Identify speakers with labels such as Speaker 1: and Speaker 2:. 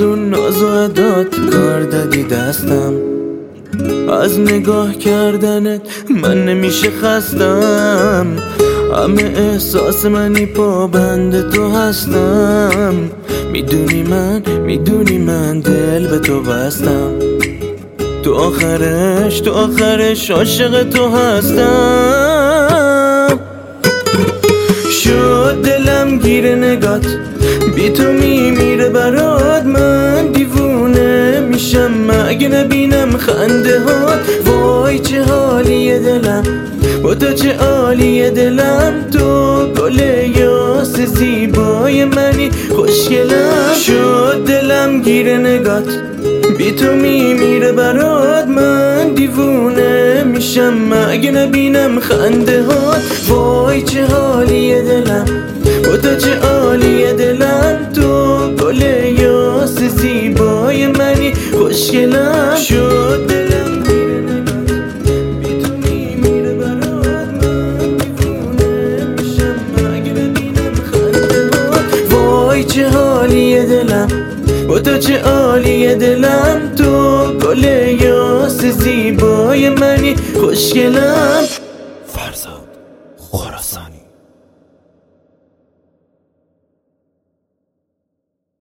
Speaker 1: اون ناز و عدات کار دادی دستم. از نگاه کردنت من نمیشه خستم. همه احساس منی پابند تو هستم. میدونی من دل به تو بستم. تو آخرش عاشق تو هستم. شد دلم گیر نگات، بی تو میمیره برات. من دیوونه میشم اگه نبینم خنده هات. وای چه حالیه دلم با تو، چه عالیه دلم. تو گل یاس زیبای منی، خوشگلم. شد دلم گیر نگات، بی تو میمیره برات. من دیوونه میشم اگه نبینم خنده هات. وای چه حالیه دلم با تو، چه عالیه دلم. تو گل یاس زیبای منی، خوشگلم. شد دلم گیر نگات، بی تو میمیره برات. من دیوونه میشم اگه نبینم خنده هات. وای چه حالیه دلم با تو، چه عالیه دلم. تو گل یاس زیبای منی، خوشگلم.